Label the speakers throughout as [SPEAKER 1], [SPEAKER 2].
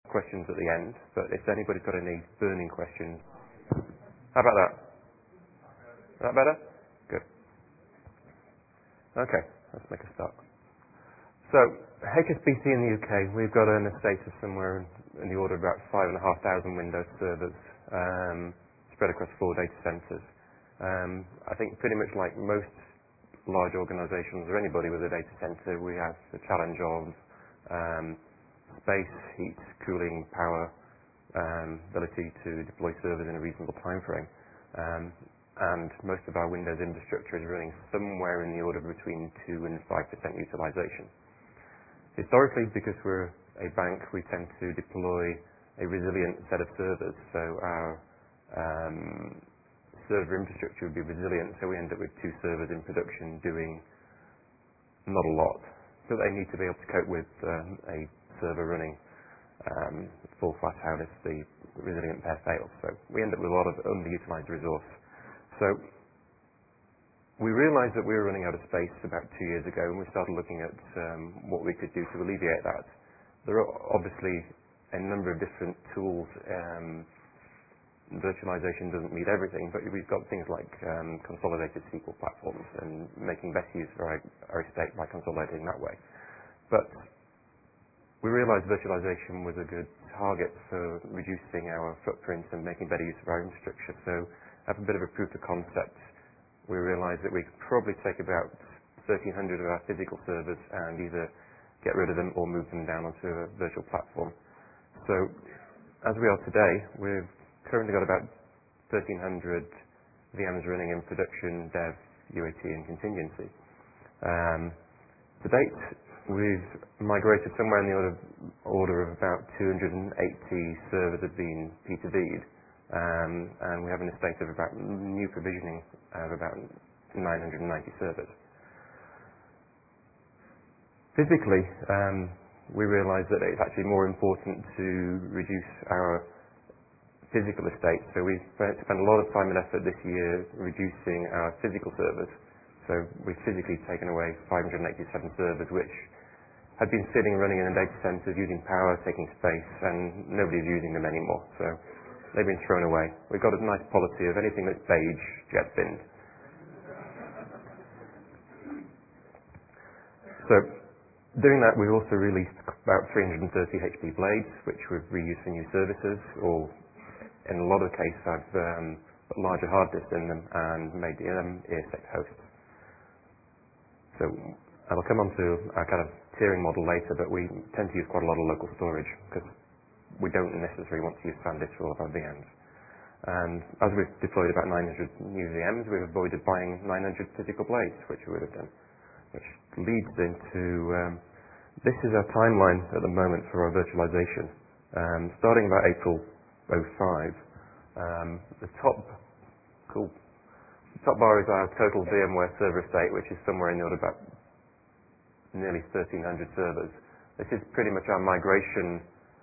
[SPEAKER 1] questions at the end, but if anybody's got any burning questions. How about that? Is that better? Good. Okay, let's make a start. So, HSBC in the UK, we've got an estate of somewhere in the order of about 5,500 Windows servers spread across 4 data centers. I think pretty much like most large organizations or anybody with a data center, we have the challenge of space, heat, cooling, power, ability to deploy servers in a reasonable time frame. And most of our Windows infrastructure is running somewhere in the order of between 2 and 5% utilization. Historically, because we're a bank, we tend to deploy a resilient set of servers. So our server infrastructure would be resilient, so we end up with 2 servers in production doing not a lot. So they need to be able to cope with a server running full flat out if the resilient pair fails. So we end up with a lot of underutilized resource. So we realized that we were running out of space about 2 years ago, and we started looking at what we could do to alleviate that. There are obviously a number of different tools. Virtualization doesn't meet everything, but we've got things like consolidated SQL platforms and making best use of our estate by consolidating that way. But we realized virtualization was a good target for reducing our footprint and making better use of our infrastructure. So, have a bit of a proof of concept. We realized that we could probably take about 1,300 of our physical servers and either get rid of them or move them down onto a virtual platform. So, as we are today, we've currently got about 1,300 VMs running in production, dev, UAT, and contingency. To date, we've migrated somewhere in the order of about 280 servers have been P2V'd, and we have an estate of about new provisioning of about 990 servers. Physically, we realized that it's actually more important to reduce our physical estate. So we've spent a lot of time and effort this year reducing our physical servers. So we've physically taken away 587 servers, which had been sitting running in the data centers using power, taking space, and nobody's using them anymore. So they've been thrown away. We've got a nice policy of anything that's beige gets binned. So doing that, we've also released about 330 HP blades, which we've reused for new services, or in a lot of cases, I've put larger hard disks in them and made them ESX hosts. So I'll come on to our kind of tiering model later, but we tend to use quite a lot of local storage because we don't necessarily want to use SanDisk for all of our VMs. And as we've deployed about 900 new VMs, we've avoided buying 900 physical blades, which we would have done. Which leads into, this is our timeline at the moment for our virtualization. Starting about April 05, the top bar is our total VMware server estate, which is somewhere in the order of about nearly 1,300 servers. This is pretty much our migration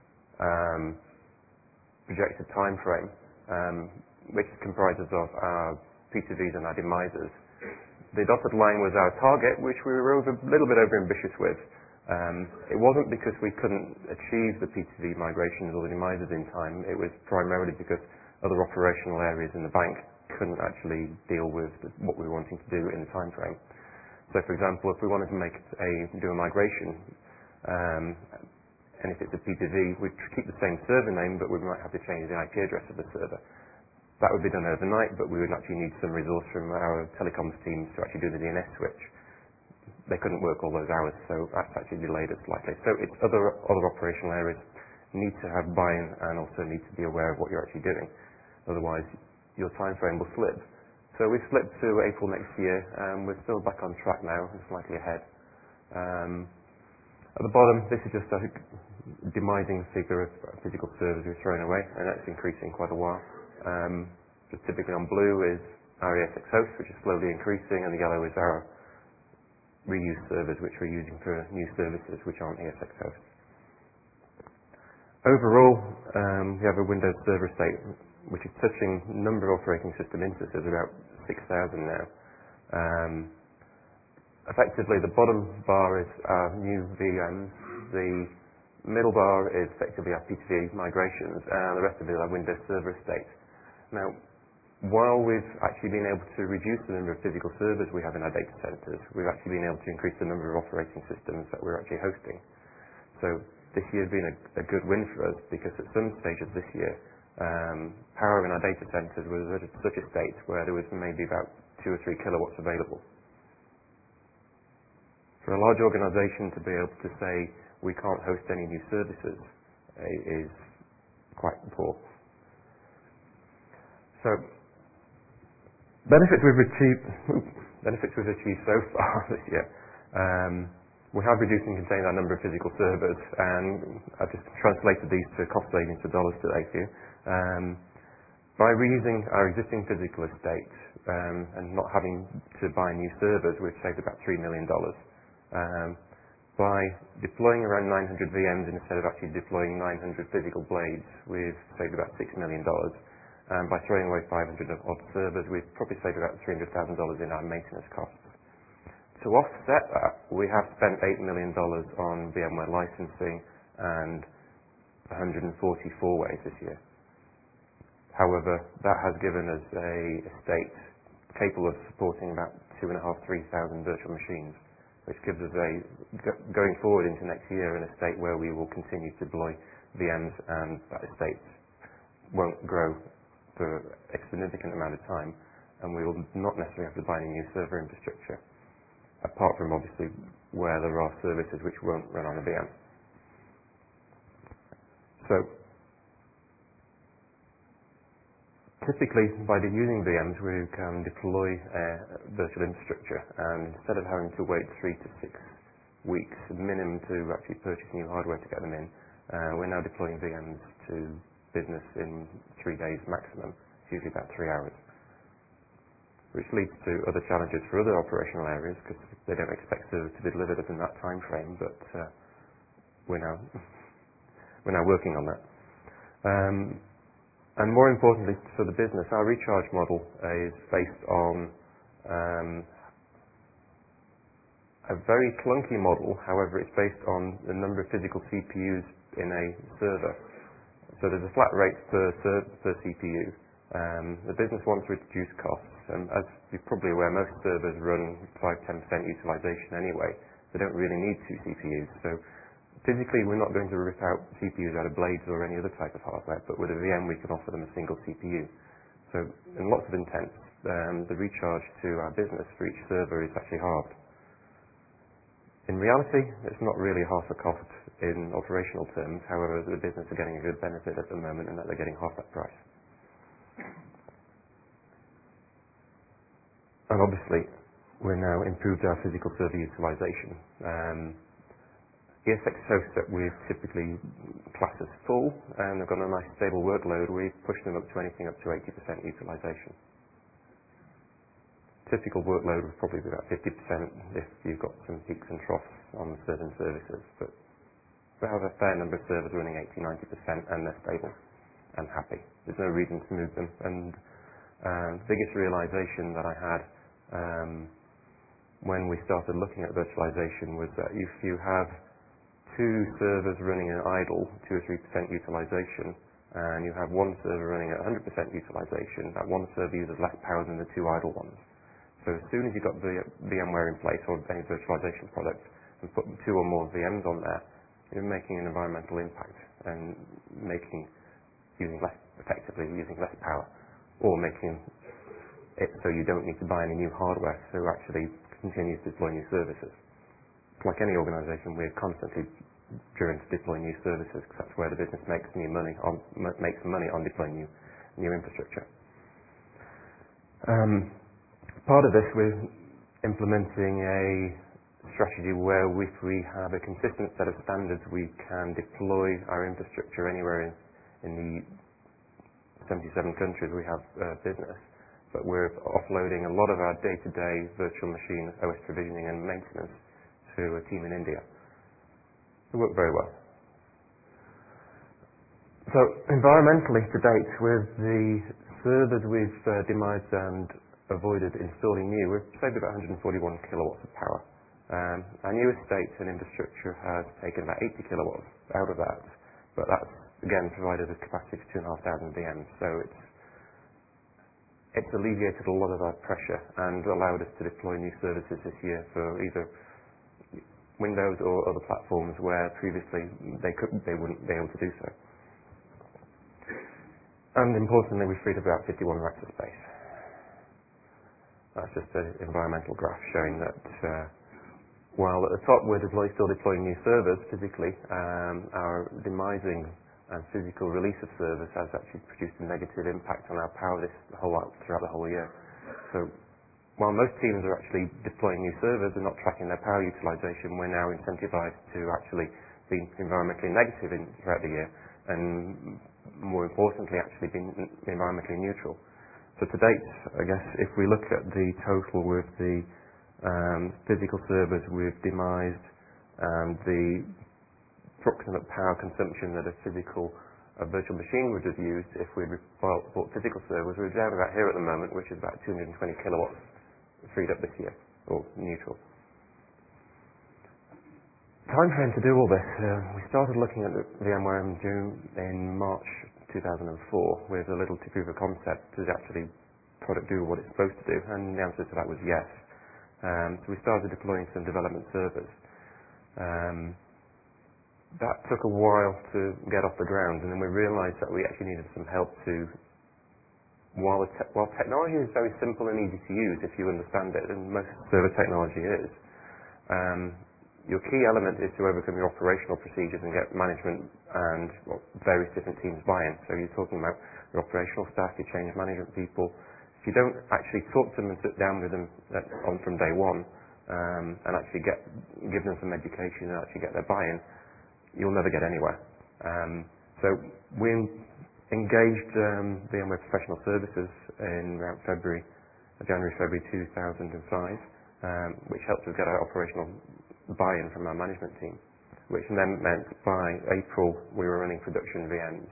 [SPEAKER 1] projected time frame, which comprises of our P2Vs and our demisers. The dotted line was our target, which we were a little bit over ambitious with. It wasn't because we couldn't achieve the P2V migrations or the demisers in time. It was primarily because other operational areas in the bank couldn't actually deal with what we were wanting to do in the time frame. So, for example, if we wanted to do a migration, and if it's a P2V, we'd keep the same server name, but we might have to change the IP address of the server. That would be done overnight, but we would actually need some resource from our telecoms teams to actually do the DNS switch. They couldn't work all those hours, so that's actually delayed it slightly. So it's other operational areas need to have buy-in and also need to be aware of what you're actually doing. Otherwise, your time frame will slip. So we've slipped to April next year, and we're still back on track now, and slightly ahead. At the bottom, this is just a demising figure of physical servers we've thrown away, and that's increasing quite a while. Just typically on blue is our ESX host, which is slowly increasing, and the yellow is our reused servers, which we're using for new services, which aren't ESX hosts. Overall, we have a Windows server estate, which is touching number of operating system instances, about 6,000 now. Effectively, the bottom bar is our new VMs. The middle bar is effectively our P2V migrations, and the rest of it is our Windows Server estate. Now, while we've actually been able to reduce the number of physical servers we have in our data centers, we've actually been able to increase the number of operating systems that we're actually hosting. So this year has been a good win for us, because at some stages this year, power in our data centers was at such a state where there was maybe about 2 or 3 kilowatts available. For a large organization to be able to say we can't host any new services is quite poor. So benefits we've achieved so far this year. We have reduced and contained our number of physical servers, and I've just translated these to cost savings to dollars today for you. By reusing our existing physical estate and not having to buy new servers, we've saved about $3 million. By deploying around 900 VMs instead of actually deploying 900 physical blades, we've saved about $6 million. By throwing away 500 odd servers, we've probably saved about $300,000 in our maintenance costs. To offset that, we have spent $8 million on VMware licensing and 144 ways this year. However, that has given us a estate capable of supporting about 2,500-3,000 virtual machines, which gives us going forward into next year, an estate where we will continue to deploy VMs, and that estate won't grow for a significant amount of time, and we will not necessarily have to buy any new server infrastructure, apart from obviously where there are services which won't run on a VM. So typically, by using VMs, we can deploy virtual infrastructure, and instead of having to wait 3 to 6 weeks minimum to actually purchase new hardware to get them in, we're now deploying VMs to business in 3 days maximum. It's usually about 3 hours, which leads to other challenges for other operational areas, because they don't expect to be delivered within that time frame, but we're now working on that. And more importantly for the business, our recharge model is based on a very clunky model. However, it's based on the number of physical CPUs in a server. So there's a flat rate per CPU. The business wants to reduce costs, and as you're probably aware, most servers run 5-10% utilization anyway. They don't really need 2 CPUs. So physically, we're not going to rip out CPUs out of blades or any other type of hardware, but with a VM, we can offer them a single CPU. So in lots of intents, the recharge to our business for each server is actually halved. In reality, it's not really half the cost in operational terms. However, the business are getting a good benefit at the moment, in that they're getting half that price. And obviously, we're now improved our physical server utilization. ESX hosts that we've typically classed as full, and they've got a nice stable workload, we've pushed them up to anything up to 80% utilization. Typical workload would probably be about 50% if you've got some peaks and troughs on certain services, but we have a fair number of servers running 80-90% and they're stable and happy. There's no reason to move them. And the biggest realization that I had when we started looking at virtualization was that if you have 2 servers running in idle, 2 or 3% utilization, and you have 1 server running at 100% utilization, that 1 server uses less power than the 2 idle ones. So as soon as you've got VMware in place, or any virtualization product, and put 2 or more VMs on there, you're making an environmental impact and using less power, or making it so you don't need to buy any new hardware to actually continue to deploy new services. Like any organization, we're constantly driven to deploy new services, because that's where the business makes money on deploying new infrastructure. Part of this, we're implementing a strategy where if we have a consistent set of standards, we can deploy our infrastructure anywhere in the 77 countries we have business. But we're offloading a lot of our day-to-day virtual machine OS provisioning and maintenance to a team in India. It worked very well. So environmentally, to date, with the servers we've demised and avoided installing new, we've saved about 141 kilowatts of power. Our new estate and infrastructure has taken about 80 kilowatts out of that, but that's again provided a capacity for 2,500 VMs. So it's alleviated a lot of our pressure and allowed us to deploy new services this year for either Windows or other platforms where previously they wouldn't be able to do so. And importantly, we freed about 51 racks of space. That's just an environmental graph showing that while at the top we're still deploying new servers physically, our demising and physical release of servers has actually produced a negative impact on our power throughout the whole year. So while most teams are actually deploying new servers and not tracking their power utilization, we're now incentivized to actually be environmentally negative throughout the year, and more importantly, actually being environmentally neutral. So to date, I guess if we look at the total with the physical servers we've demised and the approximate power consumption that a virtual machine would have used if we'd bought physical servers, we're down about here at the moment, which is about 220 kilowatts freed up this year, or neutral. Time frame to do all this. We started looking at VMware in March 2004 with a little proof of concept. Does actually product do what it's supposed to do? And the answer to that was yes. So we started deploying some development servers. That took a while to get off the ground, and then we realized that we actually needed some help while technology is very simple and easy to use if you understand it, and most server technology is, your key element is to overcome your operational procedures and get management and various different teams buy-in. So you're talking about your operational staff, your change management people. If you don't actually talk to them and sit down with them from day one and actually give them some education and actually get their buy-in, you'll never get anywhere. So we engaged VMware Professional Services in around January, February 2005, which helped us get our operational buy-in from our management team, which then meant by April we were running production VMs.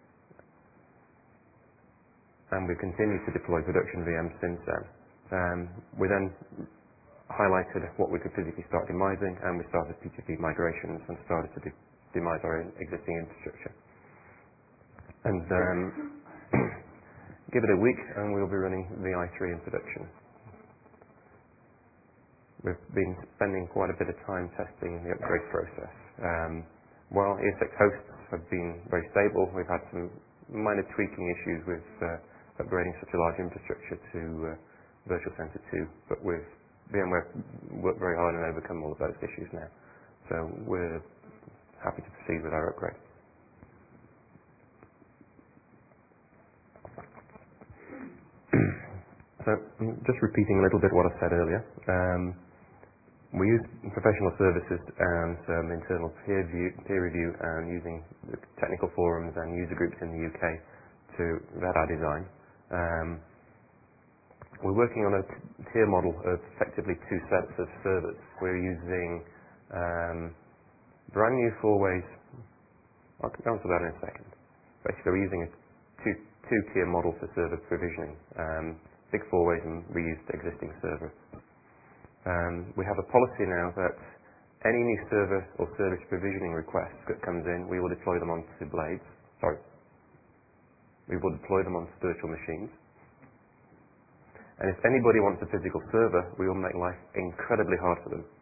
[SPEAKER 1] And we continued to deploy production VMs since then. We then highlighted what we could physically start demising, and we started PTP migrations and started to demise our existing infrastructure. And give it a week and we'll be running VI3 in production. We've been spending quite a bit of time testing the upgrade process. While ESX hosts have been very stable, we've had some minor tweaking issues with upgrading such a large infrastructure to Virtual Center 2, but with VMware worked very hard and overcome all of those issues now. So we're happy to proceed with our upgrade. So just repeating a little bit what I said earlier. We use professional services and some internal peer review and using the technical forums and user groups in the UK to vet our design. We're working on a tier model of effectively two sets of servers. We're using brand new 4-ways. I'll come to that in a second. Basically, we're using a two-tier model for server provisioning. Big 4-ways and reused existing server. We have a policy now that any new server or service provisioning request that comes in, we will deploy them onto blades. We will deploy them onto virtual machines. And if anybody wants a physical server, we will make life incredibly hard for them.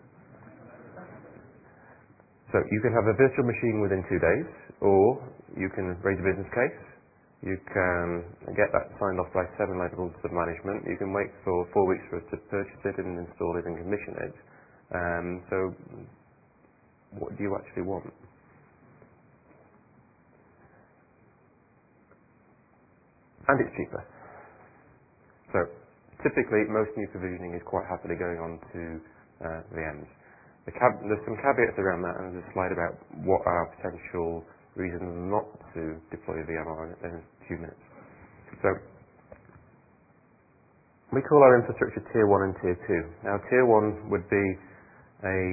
[SPEAKER 1] So you can have a virtual machine within 2 days, or you can raise a business case. You can get that signed off by 7 levels of management. You can wait for 4 weeks for us to purchase it and install it and commission it. So what do you actually want? And it's cheaper. So typically, most new provisioning is quite happily going on to VMs. There's some caveats around that, and there's a slide about what our potential reasons not to deploy a VM are in a few minutes. So we call our infrastructure Tier 1 and Tier 2. Now, Tier 1 would be a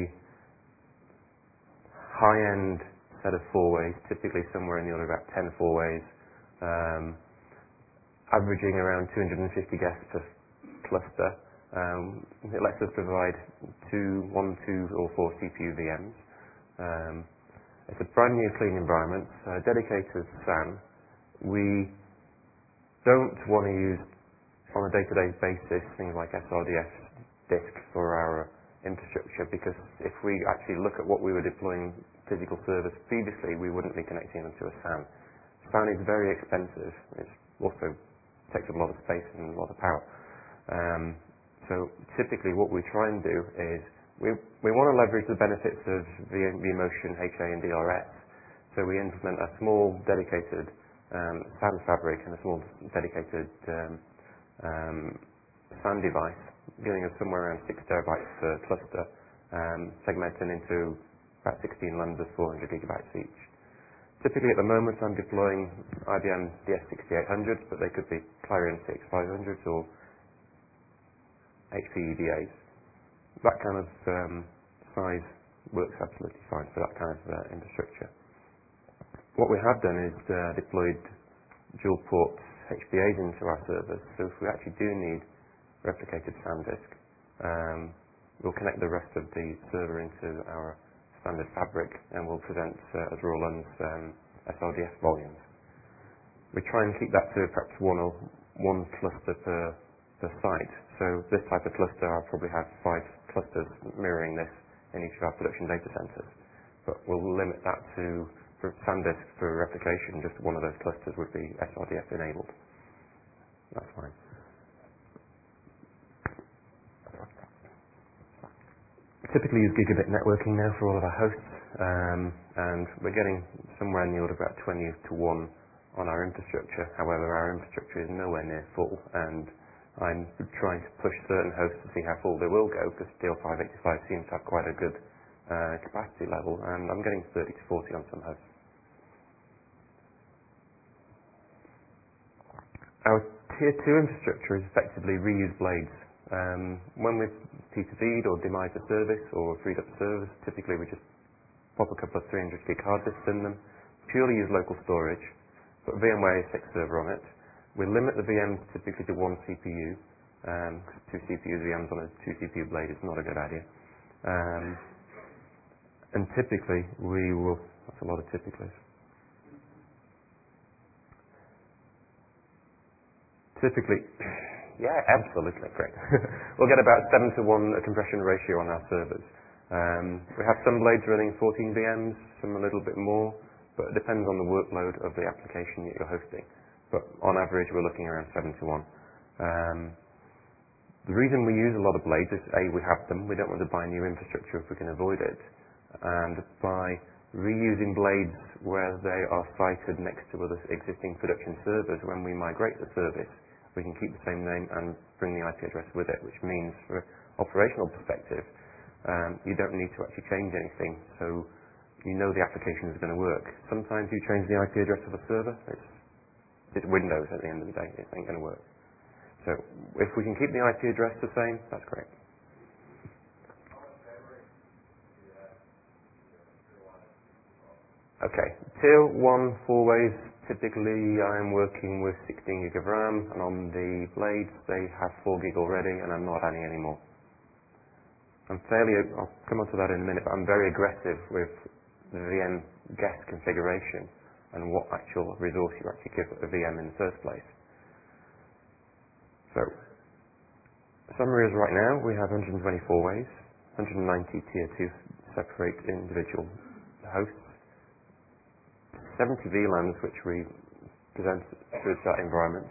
[SPEAKER 1] high-end set of 4-ways, typically somewhere in the order of about 10 4-ways, averaging around 250 guests per cluster, It lets us provide one, two, or four CPU VMs. It's a brand new clean environment, dedicated SAN. We don't want to use on a day-to-day basis things like SRDS disk for our infrastructure, because if we actually look at what we were deploying physical servers previously, we wouldn't be connecting them to a SAN. SAN is very expensive. It also takes up a lot of space and a lot of power. So typically what we try and do is we want to leverage the benefits of vMotion, HA, and DRS. So we implement a small dedicated SAN fabric and a small dedicated SAN device, giving us somewhere around 6 terabytes per cluster, segmented into about 16 lambdas, 400 gigabytes each. Typically at the moment I'm deploying IBM DS6800s, but they could be Clarion CX500s or HP EDAs. That kind of size works absolutely fine for that kind of infrastructure. What we have done is deployed dual port HBAs into our servers, so if we actually do need replicated SAN disk, we'll connect the rest of the server into our standard fabric and we'll present as raw LUNs SRDS volumes. We try and keep that to perhaps one cluster per site. So this type of cluster, I'll probably have 5 clusters mirroring this in each of our production data centers. But we'll limit that to, for SanDisk for replication, just one of those clusters would be SRDS enabled. That's fine. We typically use gigabit networking now for all of our hosts, and we're getting somewhere in the order of about 20 to 1 on our infrastructure. However, our infrastructure is nowhere near full, and I'm trying to push certain hosts to see how full they will go, because DL585 seems to have quite a good capacity level, and I'm getting 30 to 40 on some hosts. Our Tier 2 infrastructure is effectively reused blades. When we've P2V'd or demised a service or freed up servers, typically we just pop a couple of 300 gig hard disks in them, purely use local storage, put VMware ESX server on it. We limit the VMs typically to one CPU, because 2 CPU VMs on a 2 CPU blade is not a good idea. And typically we will, that's a lot of typically. Typically, yeah, absolutely, great. We'll get about 7 to 1 compression ratio on our servers. We have some blades running 14 VMs, some a little bit more, but it depends on the workload of the application that you're hosting. But on average, we're looking around 7 to 1. The reason we use a lot of blades is, A, we have them. We don't want to buy new infrastructure if we can avoid it. And by reusing blades where they are sited next to other existing production servers, when we migrate the service, we can keep the same name and bring the IP address with it, which means from an operational perspective, you don't need to actually change anything. So you know the application is going to work. Sometimes you change the IP address of a server, it's Windows at the end of the day, it ain't going to work. So if we can keep the IP address the same, that's great. Okay, Tier 1 4-ways, typically I'm working with 16 gig of RAM, and on the blades they have 4 gig already, and I'm not adding any more. I'll come on to that in a minute, but I'm very aggressive with the VM guest configuration and what actual resource you actually give a VM in the first place. So, summary is right now we have 124 ways, 190 Tier 2 separate individual hosts, 70 VLANs which we present through that environment,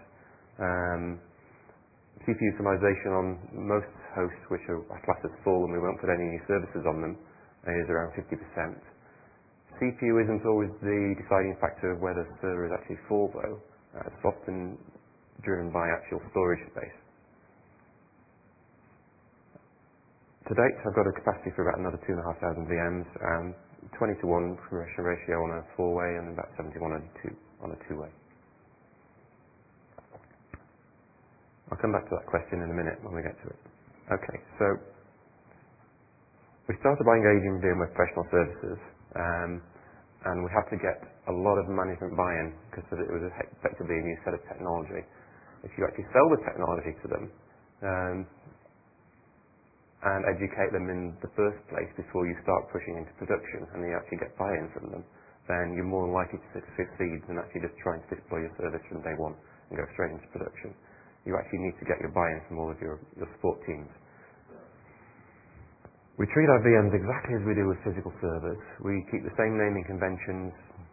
[SPEAKER 1] CPU utilization on most hosts which are classed as full and we won't put any new services on them is around 50%. CPU isn't always the deciding factor of whether the server is actually full though. It's often driven by actual storage space. To date I've got a capacity for about another 2,500 VMs, 20 to 1 compression ratio on a 4-way and about 71 on a 2-way. I'll come back to that question in a minute when we get to it. Okay, so we started by engaging VMware professional services, and we had to get a lot of management buy-in because it was effectively a new set of technology. If you actually sell the technology to them, and educate them in the first place before you start pushing into production and you actually get buy-in from them, then you're more likely to succeed than actually just trying to deploy your service from day one and go straight into production. You actually need to get your buy-in from all of your support teams. We treat our VMs exactly as we do with physical servers. We keep the same naming conventions,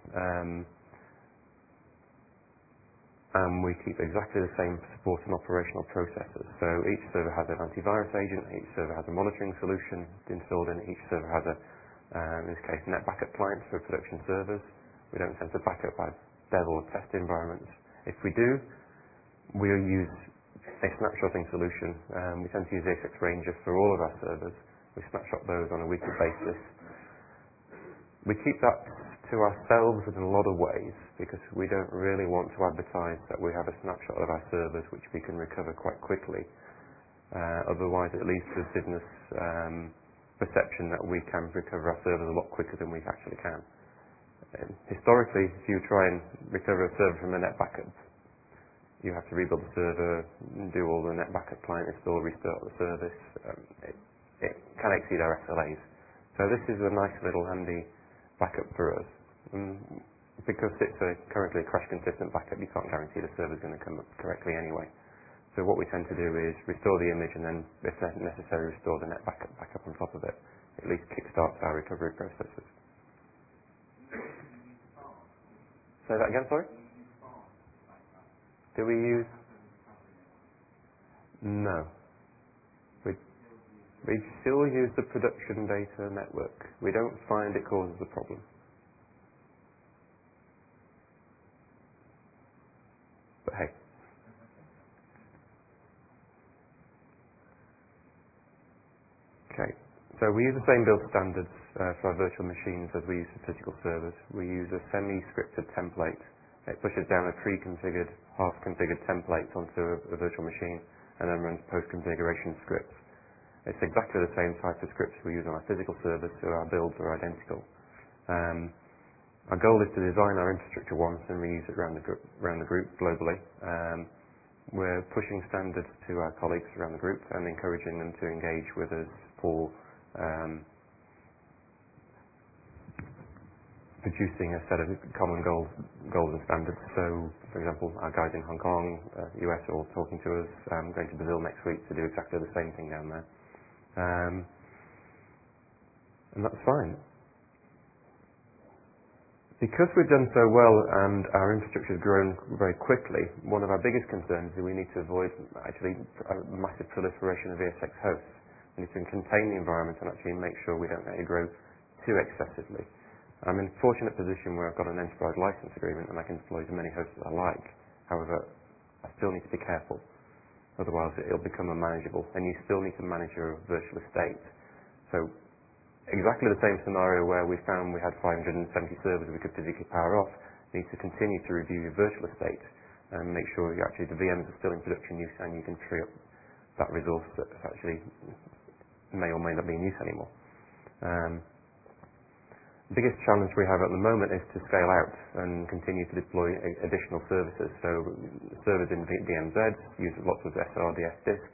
[SPEAKER 1] and we keep exactly the same support and operational processes. So each server has an antivirus agent, each server has a monitoring solution installed in it, each server has in this case, net backup clients for production servers. We don't tend to back up our dev or test environments. If we do, we'll use a snapshotting solution. We tend to use ASX Ranger for all of our servers. We snapshot those on a weekly basis. We keep that to ourselves in a lot of ways because we don't really want to advertise that we have a snapshot of our servers which we can recover quite quickly. Otherwise it leads to a business perception that we can recover our servers a lot quicker than we actually can. Historically, if you try and recover a server from a net backup, you have to rebuild the server, do all the net backup client install, restart the service. It can exceed our SLAs. So this is a nice little handy backup for us. Because it's currently a crash consistent backup, you can't guarantee the server's going to come up correctly anyway. So what we tend to do is restore the image and then, if necessary, restore the net backup on top of it. At least kickstarts our recovery processes. Say that again, sorry? Do we use? No. We still use the production data network. We don't find it causes a problem. But hey. Okay. So we use the same build standards for our virtual machines as we use for physical servers. We use a semi-scripted template. It pushes down a pre-configured, half-configured template onto a virtual machine and then runs post-configuration scripts. It's exactly the same type of scripts we use on our physical servers, so our builds are identical. Our goal is to design our infrastructure once and reuse it around the group globally. We're pushing standards to our colleagues around the group and encouraging them to engage with us for producing a set of common goals and standards. So, for example, our guys in Hong Kong, US are all talking to us. I'm going to Brazil next week to do exactly the same thing down there. And that's fine. Because we've done so well and our infrastructure has grown very quickly, one of our biggest concerns is we need to avoid actually a massive proliferation of ESX hosts. We need to contain the environment and actually make sure we don't let it grow too excessively. I'm in a fortunate position where I've got an enterprise license agreement and I can deploy as many hosts as I like. However, I still need to be careful. Otherwise, it'll become unmanageable, and you still need to manage your virtual estate. So, exactly the same scenario where we found we had 570 servers we could physically power off, you need to continue to review your virtual estate and make sure you actually the VMs are still in production use and you can free up that resource that actually may or may not be in use anymore. The biggest challenge we have at the moment is to scale out and continue to deploy additional services. So servers in VMZ use lots of SRDS disk.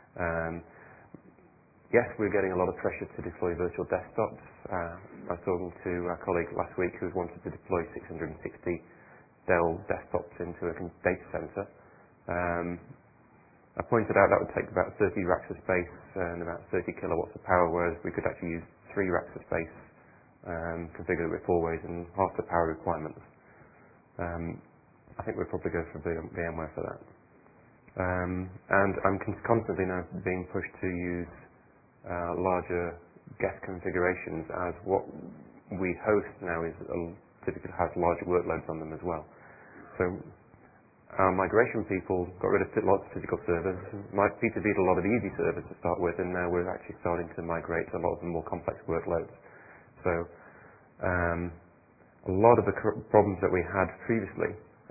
[SPEAKER 1] Yes, we're getting a lot of pressure to deploy virtual desktops. I was talking to a colleague last week who wanted to deploy 660 Dell desktops into a data center. I pointed out that would take about 30 racks of space and about 30 kilowatts of power, whereas we could actually use 3 racks of space, configure it with 4 ways and half the power requirements. I think we'll probably go for VMware for that. And I'm constantly now being pushed to use larger guest configurations, as what we host now is typically has larger workloads on them as well. So our migration people got rid of lots of physical servers. P2P did a lot of the easy servers to start with, and now we're actually starting to migrate to a lot of the more complex workloads. So a lot of the problems that we had previously,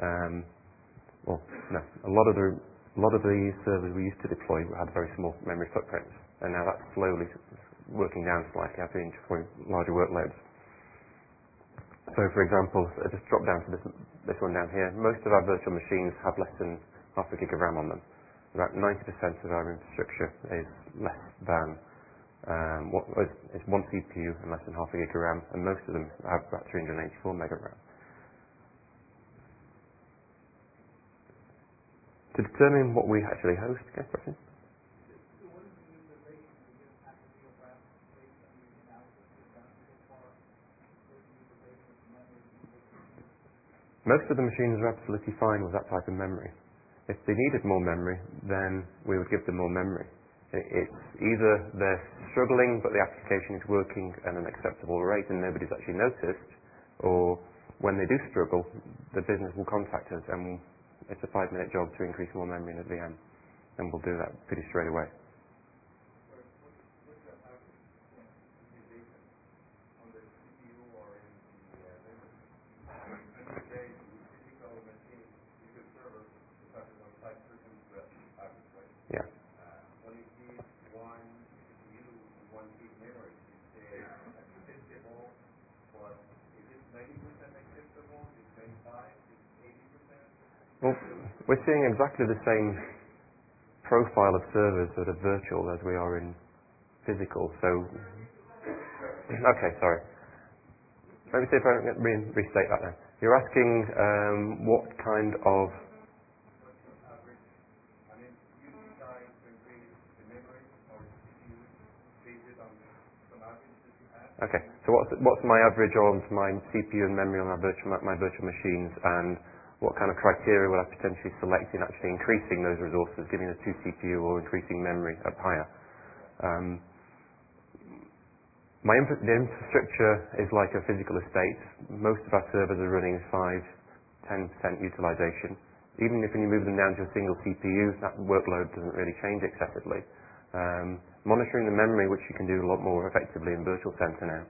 [SPEAKER 1] a lot of the servers we used to deploy had very small memory footprints, and now that's slowly working down slightly as we deploy larger workloads. So, for example, I just drop down to this one down here. Most of our virtual machines have less than half a gig of RAM on them. About 90% of our infrastructure is less than It's one CPU and less than half a gig of RAM, and most of them have about 384 meg of RAM. To determine what we actually host, okay, question? Most of the machines are absolutely fine with that type of memory. If they needed more memory, then we would give them more memory. It's either they're struggling but the application is working at an acceptable rate and nobody's actually noticed, or when they do struggle, the business will contact us and it's a 5-minute job to increase more memory in a VM, and we'll do that pretty straight away. Yeah. Well, we're seeing exactly the same profile of servers that are virtual as we are in physical. So, okay, sorry. Let me see if I can restate that then. You're asking what kind of... Okay, so what's my average on my CPU and memory on my virtual machines, and what kind of criteria will I potentially select in actually increasing those resources, giving a 2 CPU or increasing memory up higher? The infrastructure is like a physical estate. Most of our servers are running 5-10% utilization. Even if when you move them down to a single CPU, that workload doesn't really change excessively. Monitoring the memory, which you can do a lot more effectively in Virtual Center now,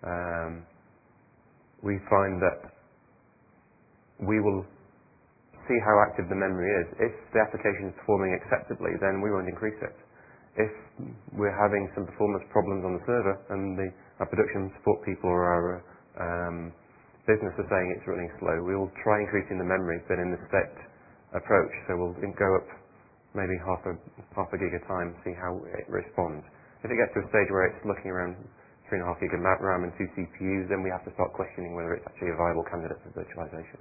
[SPEAKER 1] we find that we will see how active the memory is. If the application is performing acceptably, then we won't increase it. If we're having some performance problems on the server and our production support people or our business are saying it's running slow, we will try increasing the memory, but in the stepped approach. So we'll go up maybe half a gig a time, see how it responds. If it gets to a stage where it's looking around 3.5 gig of RAM and 2 CPUs, then we have to start questioning whether it's actually a viable candidate for virtualization.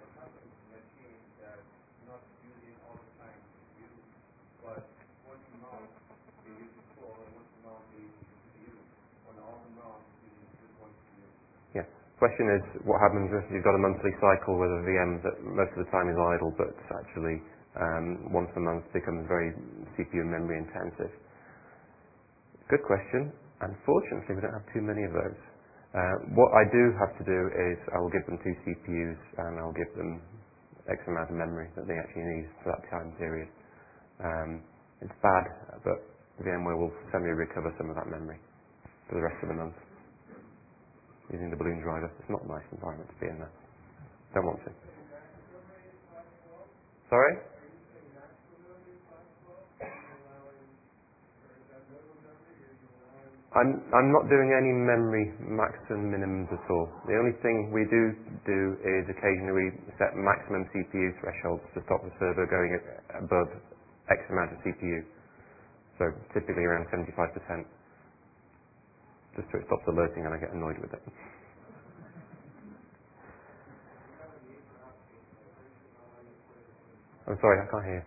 [SPEAKER 1] Yeah. Question is, what happens if you've got a monthly cycle with a VM that most of the time is idle, but actually once a month becomes very CPU and memory intensive? Good question. Unfortunately, we don't have too many of those. What I do have to do is I will give them 2 CPUs and I'll give them X amount of memory that they actually need for that time period. It's bad, but VMware will semi-recover some of that memory for the rest of the month using the balloon driver. It's not a nice environment to be in there. Don't want to. Sorry? I'm not doing any memory max and minimums at all. The only thing we do is occasionally we set maximum CPU thresholds to stop the server going above X amount of CPU. So typically around 75%. Just so it stops alerting and I get annoyed with it. I'm sorry, I can't hear.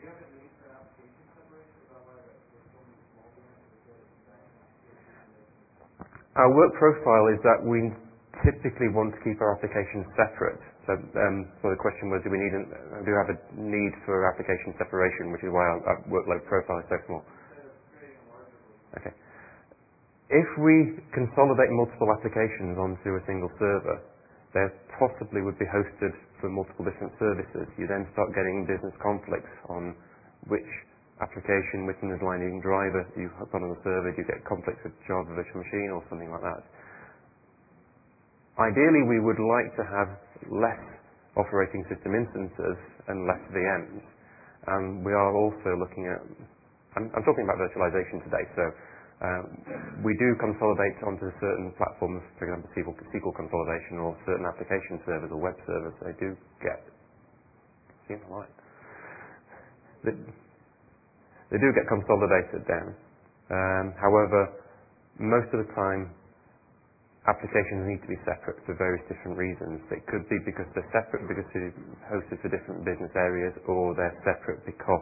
[SPEAKER 1] Our work profile is that we typically want to keep our applications separate. So the question was, do we have a need for application separation, which is why our workload profile is so small. Okay. If we consolidate multiple applications onto a single server, they possibly would be hosted for multiple different services. You then start getting business conflicts on which application, which underlying driver you hook on the server. You get conflicts with Java Virtual Machine or something like that. Ideally, we would like to have less operating system instances and less VMs. We are also looking at, I'm talking about virtualization today, so we do consolidate onto certain platforms, for example, SQL consolidation, or certain application servers or web servers. They do get, seems right. They do get consolidated down. However, most of the time, applications need to be separate for various different reasons. It could be because they're separate because they're hosted for different business areas, or they're separate because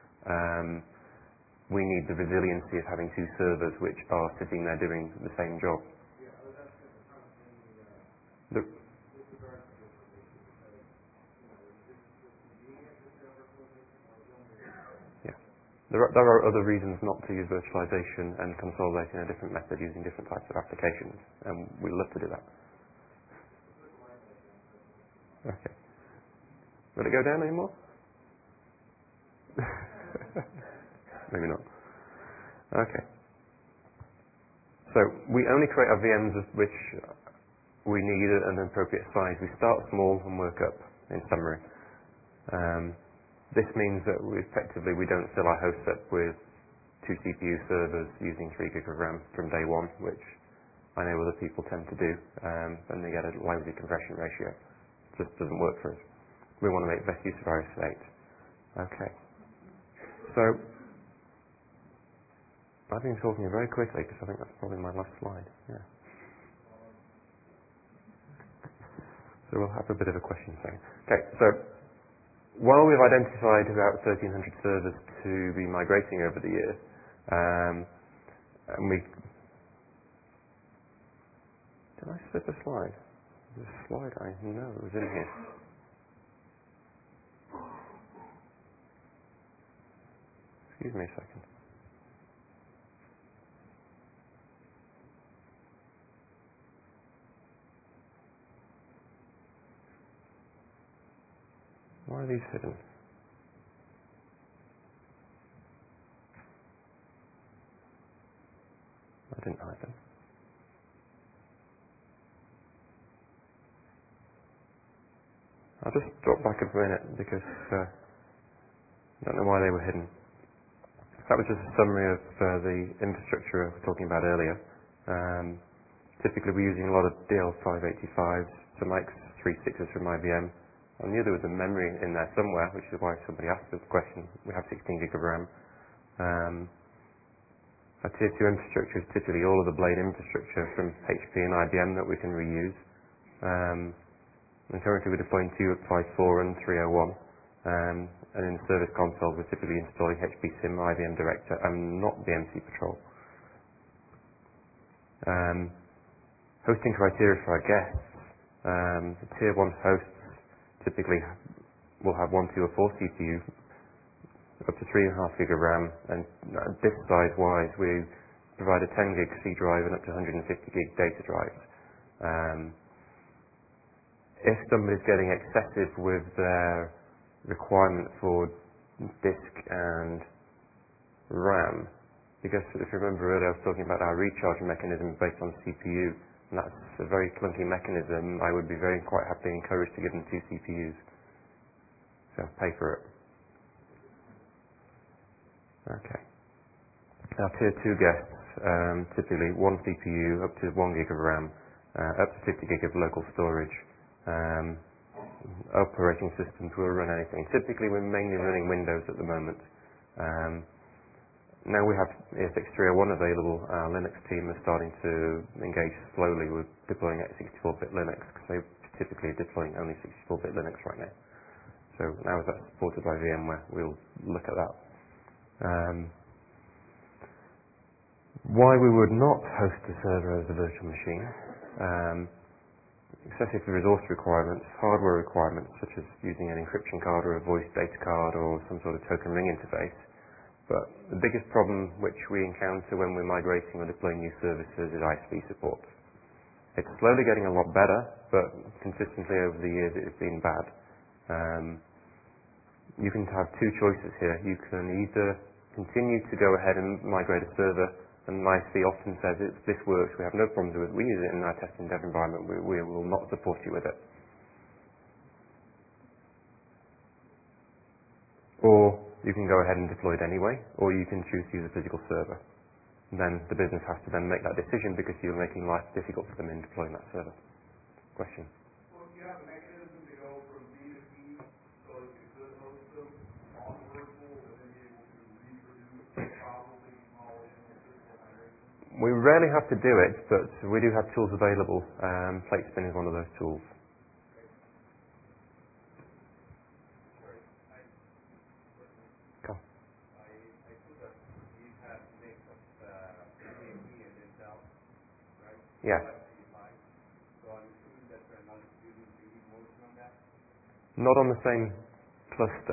[SPEAKER 1] we need the resiliency of having two servers which are sitting there doing the same job. The, yeah. There are other reasons not to use virtualization and consolidating a different method using different types of applications, and we'd love to do that. Okay. Will it go down anymore? Maybe not. Okay. So we only create our VMs of which we need an appropriate size. We start small and work up, in summary. This means that we don't fill our hosts up with 2 CPU servers using 3 gig of RAM from day one, which I know other people tend to do, and they get a lousy compression ratio. It just doesn't work for us. We want to make best use of our estate. Okay. So, I've been talking very quickly because I think that's probably my last slide. Yeah. So we'll have a bit of a question thing. Okay, so while we've identified about 1,300 servers to be migrating over the year, and did I slip a slide? There's a slide I know was in here. Excuse me a second. Why are these hidden? I didn't hide them. I'll just drop back a minute because I don't know why they were hidden. That was just a summary of the infrastructure I was talking about earlier. Typically we're using a lot of DL585s, some X36s from IBM. I knew there was a memory in there somewhere, which is why somebody asked us the question. We have 16 gig of RAM. Our tier 2 infrastructure is typically all of the Blade infrastructure from HP and IBM that we can reuse. And currently we're deploying 254 and 301. And in the service console we're typically installing HP SIM, IBM Director, and not BMC Patrol. Hosting criteria for our guests. The tier 1 hosts typically will have 1, 2 or 4 CPU, up to 3.5 gig of RAM, and disk size wise we provide a 10 gig C drive and up to 150 gig data drives. If somebody's getting excessive with their requirement for disk and RAM, because if you remember earlier I was talking about our recharge mechanism based on CPU, and that's a very clunky mechanism, I would be quite happily encouraged to give them 2 CPUs. So pay for it. Okay. Our tier 2 guests, typically 1 CPU, up to 1 gig of RAM, up to 50 gig of local storage. Operating systems will run anything. Typically we're mainly running Windows at the moment. Now we have ESX301 available, our Linux team is starting to engage slowly with deploying 64-bit Linux, because they typically are deploying only 64-bit Linux right now. So now as that's supported by VMware, we'll look at that. Why we would not host a server as a virtual machine. Excessive resource requirements, hardware requirements, such as using an encryption card or a voice data card or some sort of token ring interface. But the biggest problem which we encounter when we're migrating or deploying new services is ISV support. It's slowly getting a lot better, but consistently over the years it has been bad. You can have 2 choices here. You can either continue to go ahead and migrate a server, and ISV often says this works, we have no problems with it, we use it in our test and dev environment, we will not support you with it. Or you can go ahead and deploy it anyway, or you can choose to use a physical server. Then the business has to then make that decision because you're making life difficult for them in deploying that server. Question?
[SPEAKER 2] Well, you have a mechanism to go from B to P, so you could host them on virtual and then be able to reproduce probably small instances
[SPEAKER 1] We rarely have to do it, but we do have tools available. Platespin is one of those tools. Cool.
[SPEAKER 2] I saw that you have mix of AMD and Intel, right?
[SPEAKER 1] Yes.
[SPEAKER 2] So I'm assuming that you're not using 3D motion on that?
[SPEAKER 1] Not on the same cluster.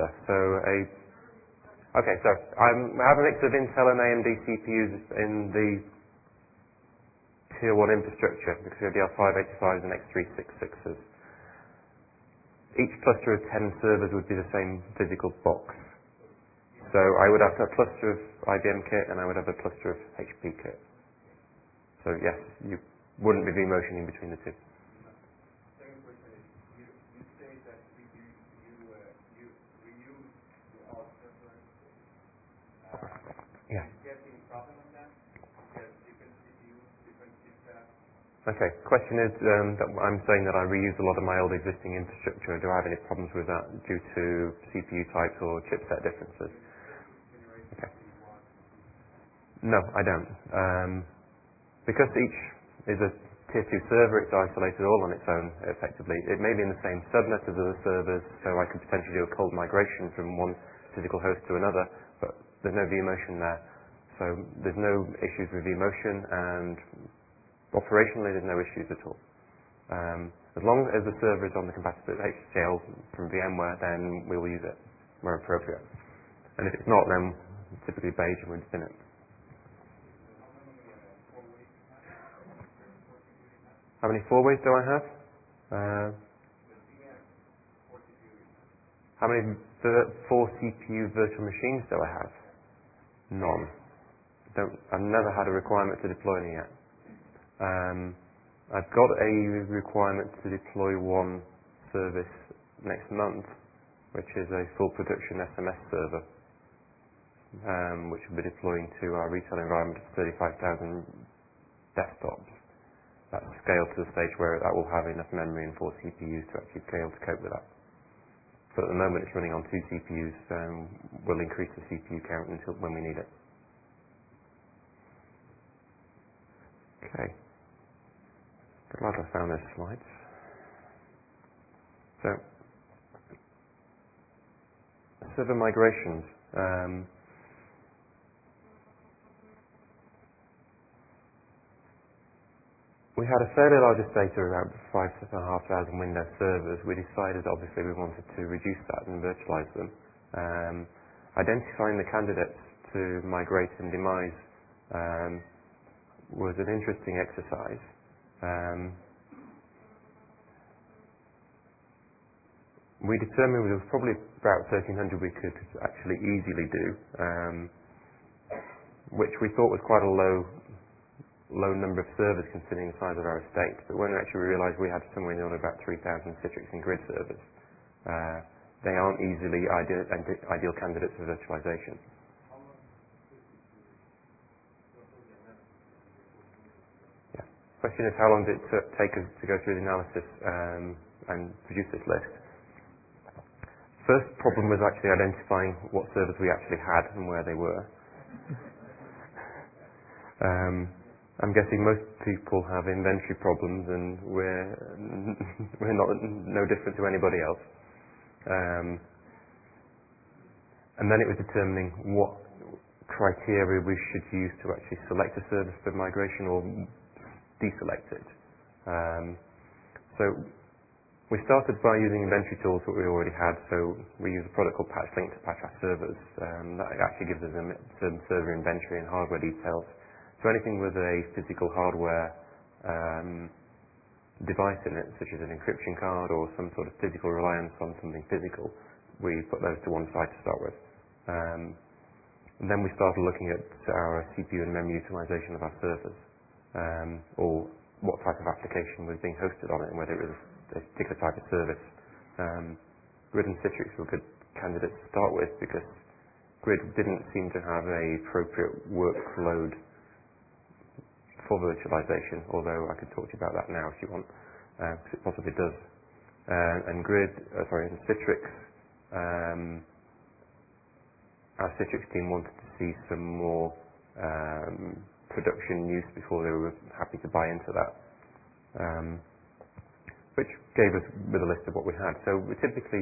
[SPEAKER 1] Okay, so I have a mix of Intel and AMD CPUs in the Tier 1 infrastructure because we have the L585s and X366s. Each cluster of 10 servers would be the same physical box. So I would have a cluster of IBM kit and I would have a cluster of HP kit. So yes, you wouldn't be vMotioning between the two.
[SPEAKER 2] Second question is, you say that you reuse the old server.
[SPEAKER 1] Yeah.
[SPEAKER 2] Do you get any problem with that? Because different CPUs, different chipsets.
[SPEAKER 1] Okay. Question is that I'm saying that I reuse a lot of my old existing infrastructure. Do I have any problems with that due to CPU types or chipset differences? Okay. No, I don't. Because each is a Tier 2 server, it's isolated all on its own, effectively. It may be in the same subnet as other servers, so I could potentially do a cold migration from one physical host to another, but there's no vMotion there. So there's no issues with vMotion, and operationally there's no issues at all. As long as the server is on the compatible HCL from VMware, then we will use it where appropriate. And if it's not, then typically beige and we'd spin it. How many 4-ways do I have? How many 4 CPU virtual machines do I have? None. I've never had a requirement to deploy any yet. I've got a requirement to deploy one service next month, which is a full production SMS server, which will be deploying to our retail environment of 35,000 desktops. That's scaled to the stage where that will have enough memory and 4 CPUs to actually be able to cope with that. But at the moment it's running on 2 CPUs, we'll increase the CPU count until when we need it. Okay. Glad I found those slides. So, server migrations. We had a fairly large estate of around 5,500 Windows servers. We decided, obviously, we wanted to reduce that and virtualize them. Identifying the candidates to migrate and demise was an interesting exercise. We determined there was probably about 1,300 we could actually easily do, which we thought was quite a low number of servers considering the size of our estate. But when we actually realised we had somewhere near about 3,000 Citrix and Grid servers, they aren't easily ideal candidates for virtualization. Yeah. Question is, how long did it take us to go through the analysis and produce this list? First problem was actually identifying what servers we actually had and where they were. I'm guessing most people have inventory problems, and we're no different to anybody else. And then it was determining what criteria we should use to actually select a service for migration or deselect it. So we started by using inventory tools that we already had. So we use a product called PatchLink to patch our servers. That actually gives us some server inventory and hardware details. So anything with a physical hardware device in it, such as an encryption card or some sort of physical reliance on something physical, we put those to one side to start with. And then we started looking at our CPU and memory utilization of our servers, or what type of application was being hosted on it and whether it was a particular type of service. Grid and Citrix were good candidates to start with because Grid didn't seem to have a appropriate workload for virtualization, although I could talk to you about that now if you want, because it possibly does. And Citrix, our Citrix team wanted to see some more production use before they were happy to buy into that, which gave us with a list of what we had. So we typically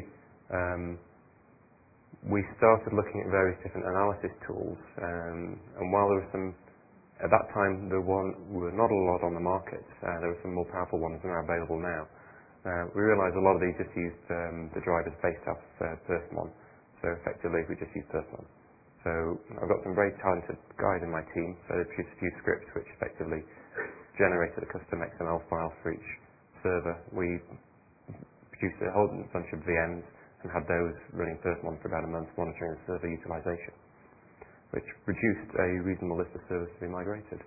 [SPEAKER 1] we started looking at various different analysis tools, and while there were some at that time there were not a lot on the market, there were some more powerful ones that are available now. We realised a lot of these just used the drivers based off Persimmon, so effectively we just used Persimmon. So I've got some very talented guys in my team, so they produced a few scripts which effectively generated a custom XML file for each server. We produced a whole bunch of VMs and had those running Persimmon for about a month, monitoring the server utilisation, which reduced a reasonable list of servers to be migrated.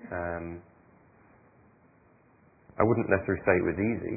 [SPEAKER 1] I wouldn't necessarily say it was easy,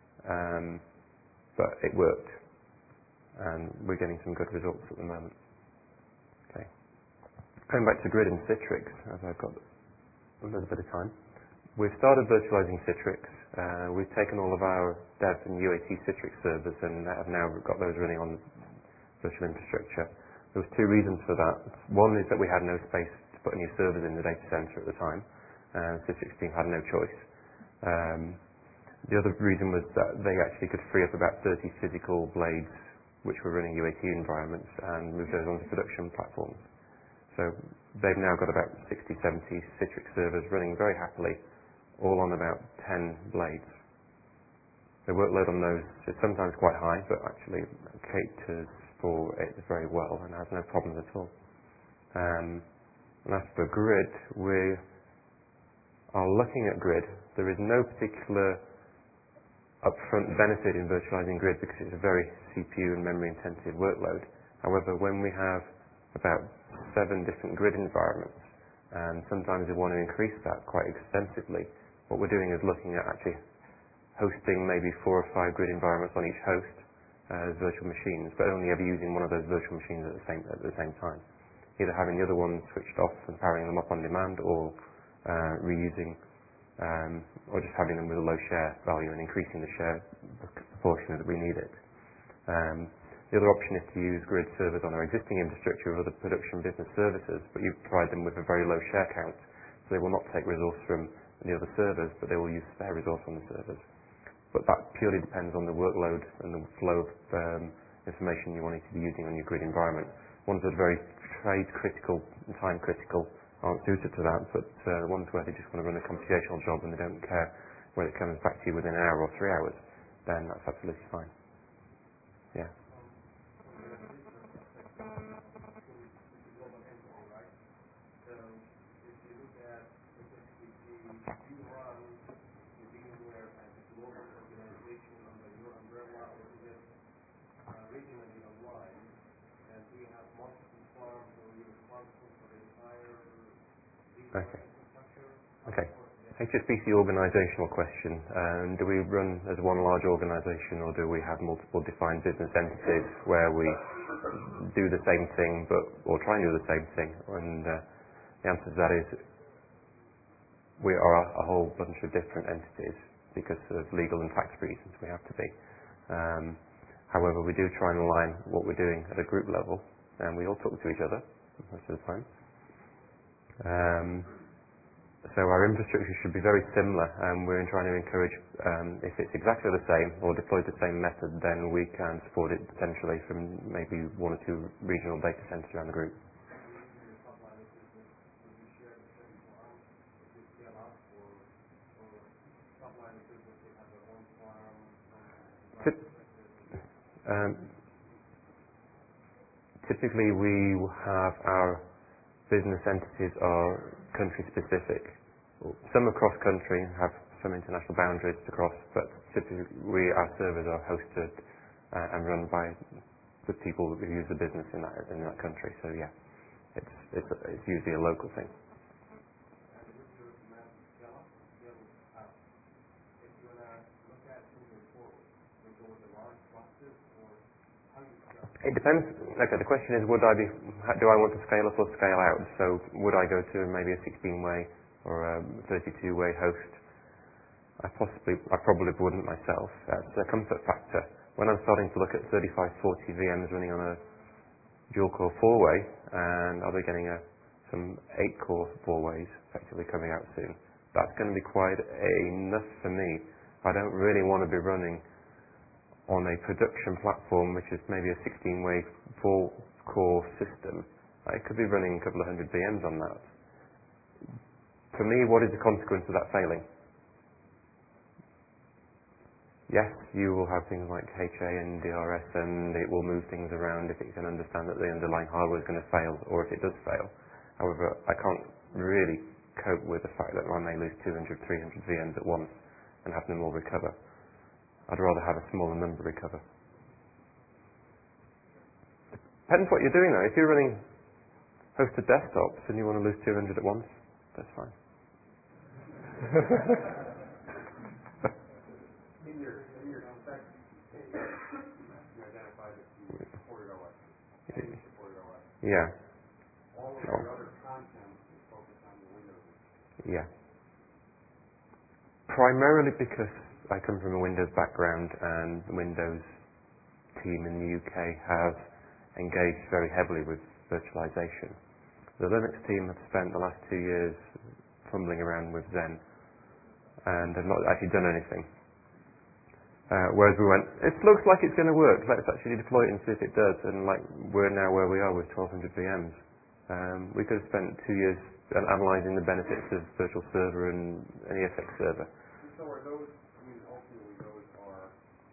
[SPEAKER 1] but it worked, and we're getting some good results at the moment. Okay. Going back to Grid and Citrix, as I've got a little bit of time. We've started virtualizing Citrix. We've taken all of our dev and UAT Citrix servers and have now got those running on virtual infrastructure. There was two reasons for that. One is that we had no space to put new servers in the data center at the time, and Citrix team had no choice. The other reason was that they actually could free up about 30 physical blades which were running UAT environments and move those onto production platforms. So they've now got about 60, 70 Citrix servers running very happily, all on about 10 blades. The workload on those is sometimes quite high, but actually caters for it very well and has no problems at all. And as for Grid, we are looking at Grid. There is no particular upfront benefit in virtualizing Grid because it's a very CPU and memory intensive workload. However, when we have about 7 different Grid environments, and sometimes we want to increase that quite extensively, what we're doing is looking at actually hosting maybe 4 or 5 Grid environments on each host as virtual machines, but only ever using one of those virtual machines at the same time. Either having the other one switched off and powering them up on demand, or reusing, or just having them with a low share value and increasing the share proportion that we need it. The other option is to use Grid servers on our existing infrastructure of other production business services, but you provide them with a very low share count, so they will not take resource from the other servers, but they will use spare resource on the servers. But that purely depends on the workload and the flow of information you want to be using on your Grid environment. Ones that are very trade critical and time critical aren't suited to that, but ones where they just want to run a computational job and they don't care whether it comes back to you within an hour or 3 hours, then that's absolutely fine. Yeah. Okay. HSBC organizational question. Do we run as one large organization, or do we have multiple defined business entities where we do the same thing, or try and do the same thing? And the answer to that is we are a whole bunch of different entities because of legal and tax reasons we have to be. However, we do try and align what we're doing at a group level, and we all talk to each other most of the time. So our infrastructure should be very similar, and we're trying to encourage, if it's exactly the same or deployed the same method, then we can support it potentially from maybe 1 or 2 regional data centers around the group. Typically we have our business entities are country specific. Some are cross country, have some international boundaries to cross, but typically our servers are hosted and run by the people who use the business in that country. So yeah, it's usually a local thing. It depends. Okay, the question is, do I want to scale up or scale out? So would I go to maybe a 16-way or a 32-way host? I probably wouldn't myself. That's a comfort factor. When I'm starting to look at 3540 VMs running on a dual-core 4-way, and are they getting a some 8-core 4-ways effectively coming out soon. That's going to be quite enough for me. I don't really want to be running on a production platform which is maybe a 16-way 4-core system. I could be running a couple of hundred VMs on that. For me, what is the consequence of that failing? Yes, you will have things like HA and DRS, and it will move things around if it can understand that the underlying hardware is going to fail, or if it does fail. However, I can't really cope with the fact that I may lose 200, 300 VMs at once and have them all recover. I'd rather have a smaller number recover. Depends what you're doing though. If you're running hosted desktops and you want to lose 200 at once, that's fine.
[SPEAKER 2] In your spec, you identified that you supported OS, and you supported OS.
[SPEAKER 1] Yeah.
[SPEAKER 2] All of your other content is focused on the Windows.
[SPEAKER 1] Yeah. Primarily because I come from a Windows background, and the Windows team in the UK have engaged very heavily with virtualization. The Linux team have spent the last 2 years fumbling around with Zen and have not actually done anything. Whereas we went, it looks like it's going to work, let's actually deploy it and see if it does, and we're now where we are with 1200 VMs. We could have spent 2 years analysing the benefits of virtual server and an ESX server.
[SPEAKER 2] So are those, ultimately those are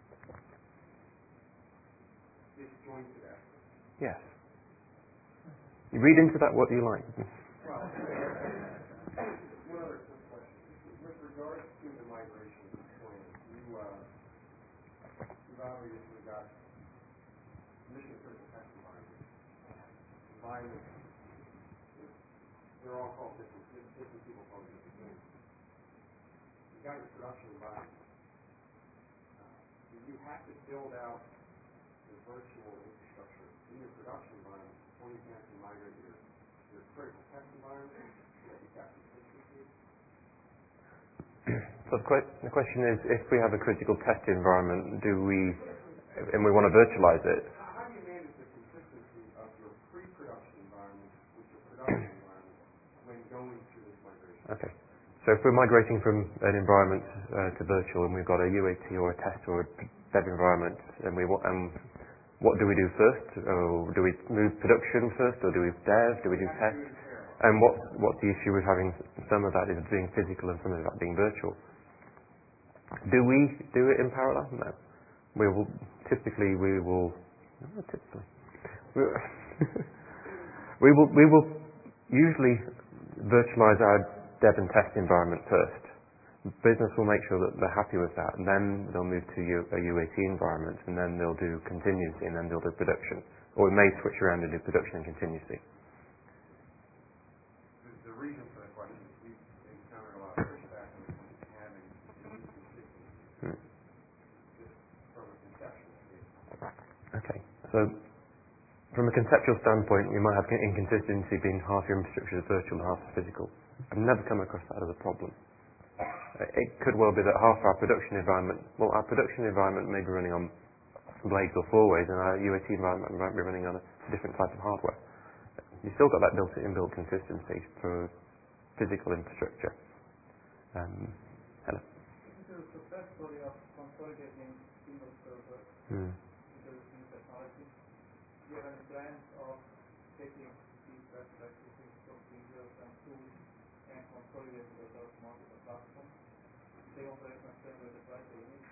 [SPEAKER 2] disjointed efforts?
[SPEAKER 1] Yes. You read into that what you like.
[SPEAKER 2] Well, one other quick question. With regards to the migration plan, you've obviously got mission-critical test environments. Environments, they're all called different people call them different things. You've got your production environment. You have to build out the virtual infrastructure in your production environment before you can actually migrate your critical test environment. You've got consistency.
[SPEAKER 1] So the question is, if we have a critical test environment, and we want to virtualize it?
[SPEAKER 2] How do you manage the consistency of your pre-production environment with your production environment when going through this migration?
[SPEAKER 1] Okay. So if we're migrating from an environment to virtual, and we've got a UAT or a test or a dev environment, and what do we do first? Or do we move production first, or do we dev? Do we do test? And what's the issue with having some of that is being physical and some of that being virtual? Do we do it in parallel? No. We will usually virtualize our dev and test environment first. Business will make sure that they're happy with that, and then they'll move to a UAT environment, and then they'll do contingency, and then they'll do production. Or we may switch around and do production and contingency.
[SPEAKER 2] The reason for the question is we've encountered a lot of pushback when it comes to having inconsistency, just from a conceptual standpoint.
[SPEAKER 1] Okay. So from a conceptual standpoint, you might have inconsistency being half your infrastructure is virtual and half is physical. I've never come across that as a problem. It could well be that half our production environment may be running on blades or 4-ways, and our UAT environment might be running on a different type of hardware. You've still got that inbuilt consistency for physical infrastructure. Hello.
[SPEAKER 3] This is a success story of consolidating single server into new technology. Do you have any plans of taking these best practices from previous and tools and consolidating those out multiple platforms? They operate much better than the price they need.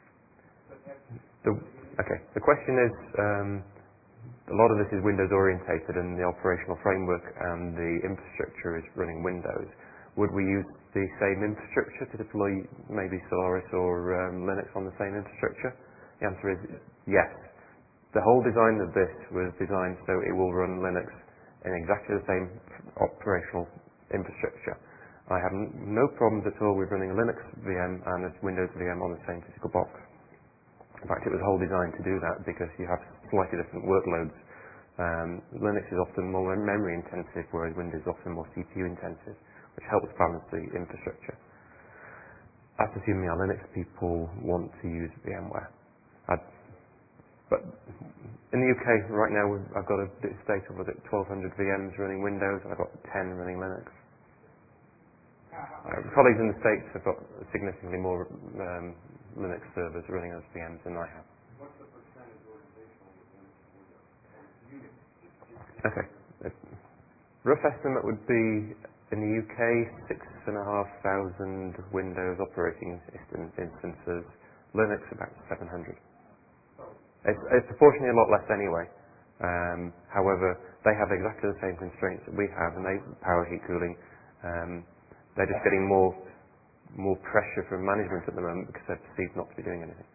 [SPEAKER 1] Okay. The question is, a lot of this is Windows orientated, and the operational framework and the infrastructure is running Windows. Would we use the same infrastructure to deploy maybe Solaris or Linux on the same infrastructure? The answer is yes. The whole design of this was designed so it will run Linux in exactly the same operational infrastructure. I have no problems at all with running a Linux VM and a Windows VM on the same physical box. In fact, it was whole designed to do that because you have slightly different workloads. Linux is often more memory intensive, whereas Windows is often more CPU intensive, which helps balance the infrastructure. That's assuming our Linux people want to use VMware. But In the UK right now, I've got a state of 1,200 VMs running Windows, and I've got 10 running Linux. Colleagues in the States have got significantly more Linux servers running as VMs than I have.
[SPEAKER 2] What's the percentage organizational within Windows?
[SPEAKER 1] Okay. A rough estimate would be, in the UK, 6,500 Windows operating instances. Linux about 700. It's proportionally a lot less anyway. However, they have exactly the same constraints that we have, and they power heat cooling. They're just getting more pressure from management at the moment because they're perceived not to be doing anything.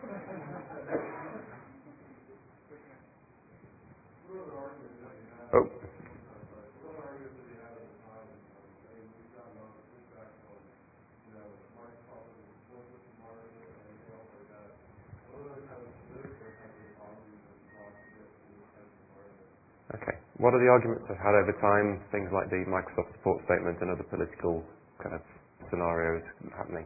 [SPEAKER 1] Oh. Okay. What are the arguments I've had over time? Things like the Microsoft support statement and other political kind of scenarios happening.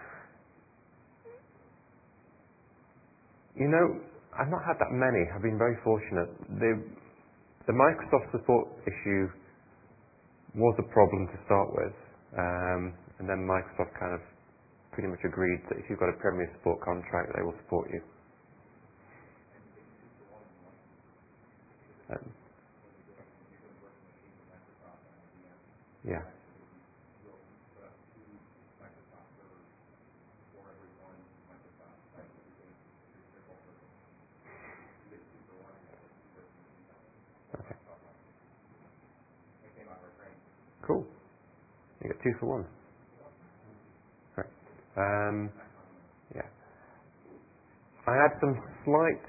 [SPEAKER 1] You know, I've not had that many. I've been very fortunate. The Microsoft support issue was a problem to start with, and then Microsoft kind of pretty much agreed that if you've got a Premier Support contract, they will support you. Yeah. Okay. Cool. You get 2 for 1. Right. Yeah. I had some slight.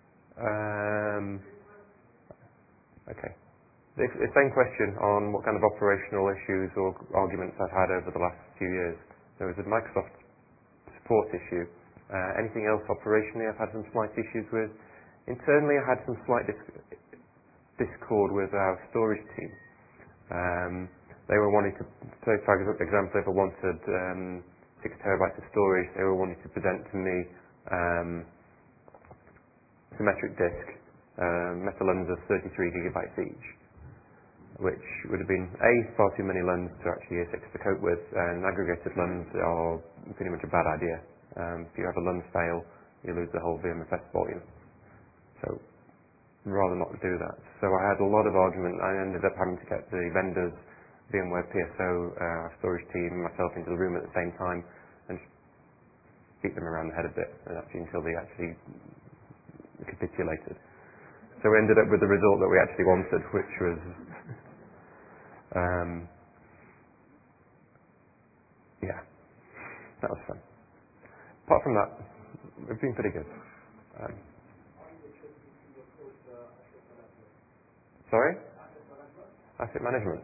[SPEAKER 1] Okay. The same question on what kind of operational issues or arguments I've had over the last few years. There was a Microsoft support issue. Anything else operationally I've had some slight issues with. Internally I had some slight discord with our storage team. They were wanting to, so for example, if I wanted 6 terabytes of storage, they were wanting to present to me symmetric disk, metal LUNs of 33 gigabytes each, which would have been far too many LUNs to actually ASICs to cope with, and aggregated LUNs are pretty much a bad idea. If you have a LUN fail, you lose the whole VMFS volume. So, rather not do that. So I had a lot of argument. I ended up having to get the vendors, VMware PSO, storage team, myself into the room at the same time, and just beat them around the head a bit, until they actually capitulated. So we ended up with the result that we actually wanted, which was yeah, that was fun. Apart from that, we've been pretty good. Sorry? Asset management.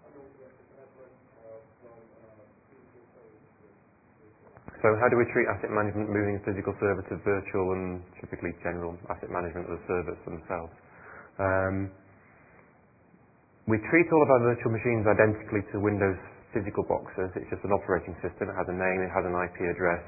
[SPEAKER 1] So how do we treat asset management moving a physical server to virtual and typically general asset management of the servers themselves? We treat all of our virtual machines identically to Windows physical boxes. It's just an operating system. It has a name, it has an IP address.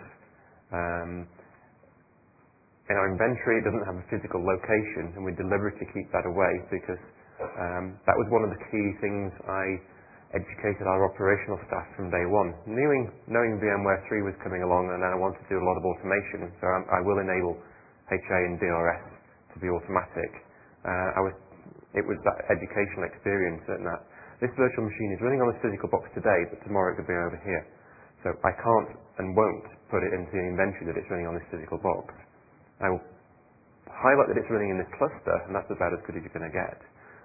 [SPEAKER 1] In our inventory, it doesn't have a physical location, and we deliberately keep that away because that was one of the key things I educated our operational staff from day one. Knowing VMware 3 was coming along, and I wanted to do a lot of automation, so I will enable HA and DRS to be automatic. It was that educational experience and that this virtual machine is running on this physical box today, but tomorrow it could be over here. So I can't and won't put it into the inventory that it's running on this physical box. I will highlight that it's running in this cluster, and that's about as good as you're going to get.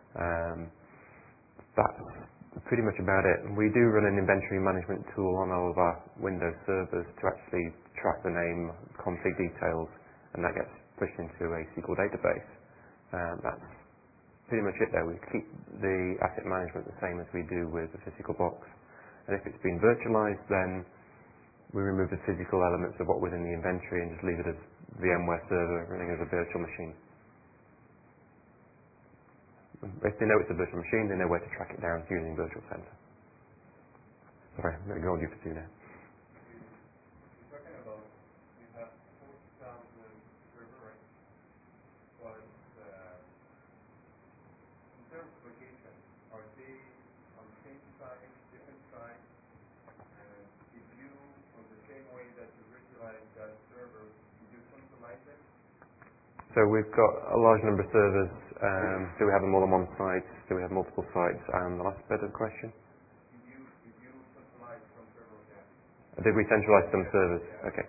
[SPEAKER 1] That's pretty much about it. We do run an inventory management tool on all of our Windows servers to actually track the name, config details, and that gets pushed into a SQL database. That's pretty much it there. We keep the asset management the same as we do with the physical box. And if it's been virtualized, then we remove the physical elements of what was in the inventory and just leave it as VMware server running as a virtual machine. If they know it's a virtual machine, they know where to track it down using Virtual Center. Sorry, I'm going to go on you for 2 now.
[SPEAKER 3] You're talking about you have 4,000 server, right? But
[SPEAKER 2] locations, are they on the same site, different sites? And if you, on the same way that you virtualize that server, did you centralize them?
[SPEAKER 1] So we've got a large number of servers. Do we have them all on one site? Do we have multiple sites? And the last bit of the question?
[SPEAKER 2] Did you centralize some servers there?
[SPEAKER 1] Did we centralize some servers? Okay.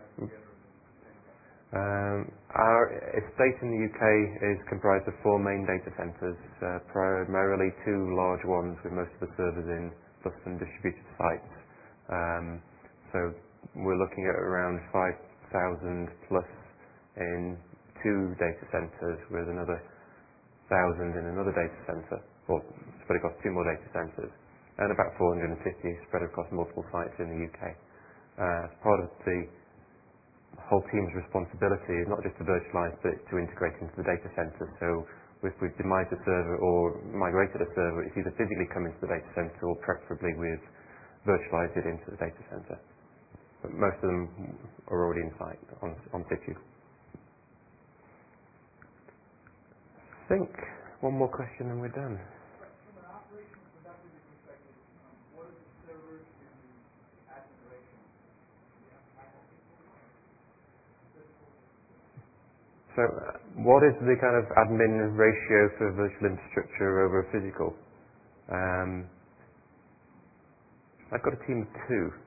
[SPEAKER 1] Our estate in the UK is comprised of 4 main data centres, primarily 2 large ones with most of the servers in, plus some distributed sites. So we're looking at around 5,000 plus in 2 data centres with another 1,000 in another data centre, or spread across 2 more data centres, and about 450 spread across multiple sites in the UK. As part of the whole team's responsibility is not just to virtualize, but to integrate into the data center. So if we've demised a server or migrated a server, it's either physically come into the data center or preferably we've virtualized it into the data center. But most of them are already in site, on situ. I think one more question and we're done.
[SPEAKER 3] From an operational productivity perspective, what are the servers in the administration? Do you have to tackle people or physical?
[SPEAKER 1] So what is the kind of admin ratio for virtual infrastructure over physical? I've got a team of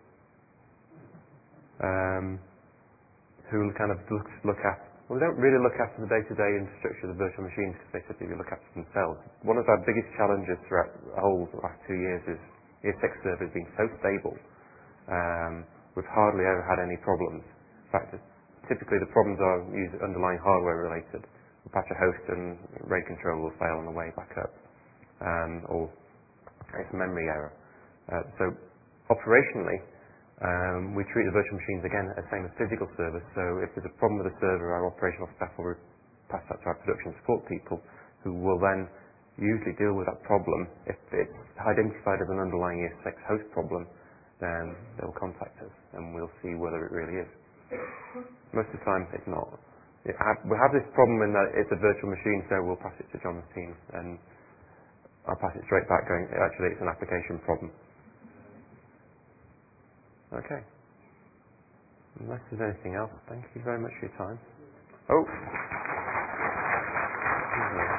[SPEAKER 1] 2 who kind of look at. Well, they don't really look after the day-to-day infrastructure of the virtual machines because they typically look after themselves. One of our biggest challenges throughout the whole last 2 years is the ESX server has been so stable. We've hardly ever had any problems. In fact, typically the problems are underlying hardware related. We'll patch a host and RAID control will fail on the way back up. Or it's a memory error. So operationally, we treat the virtual machines again the same as physical servers. So if there's a problem with the server, our operational staff will pass that to our production support people, who will then usually deal with that problem. If it's identified as an underlying ESX host problem, then they'll contact us and we'll see whether it really is. Most of the time, it's not. We have this problem in that it's a virtual machine, so we'll pass it to John's team, and I'll pass it straight back going, actually, it's an application problem. Okay. Unless there's anything else, thank you very much for your time. Oh!